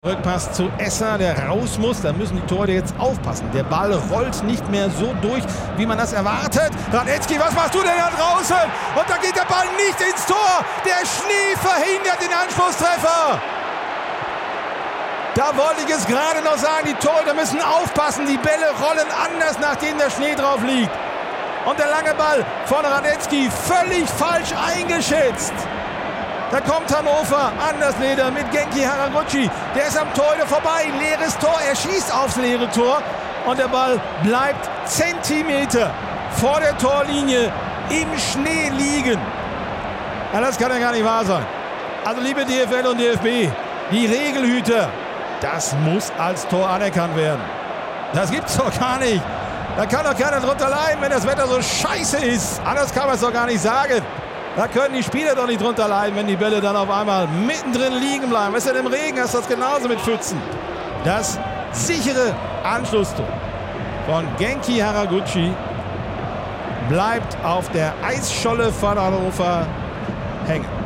Rückpass zu Esser, der raus muss. Da müssen die Torhüter jetzt aufpassen. Der Ball rollt nicht mehr so durch, wie man das erwartet. Radetzky, was machst du denn da draußen? Und da geht der Ball nicht ins Tor. Der Schnee verhindert den Anschlusstreffer. Da wollte ich es gerade noch sagen. Die Torhüter müssen aufpassen. Die Bälle rollen anders, nachdem der Schnee drauf liegt. Und der lange Ball von Radetzky völlig falsch eingeschätzt. Da kommt Hannover, Andersleder mit Genki Haraguchi. Der ist am Torhüter vorbei. Leeres Tor. Er schießt aufs leere Tor. Und der Ball bleibt Zentimeter vor der Torlinie im Schnee liegen. Ja, das kann ja gar nicht wahr sein. Also liebe DFL und DFB, die Regelhüter, das muss als Tor anerkannt werden. Das gibt's doch gar nicht. Da kann doch keiner drunter leiden, wenn das Wetter so scheiße ist. Anders kann man es doch gar nicht sagen. Da können die Spieler doch nicht drunter leiden, wenn die Bälle dann auf einmal mittendrin liegen bleiben. Weißt du, im Regen hast du das genauso mit Pfützen. Das sichere Anschlusstor von Genki Haraguchi bleibt auf der Eisscholle von Hannover hängen.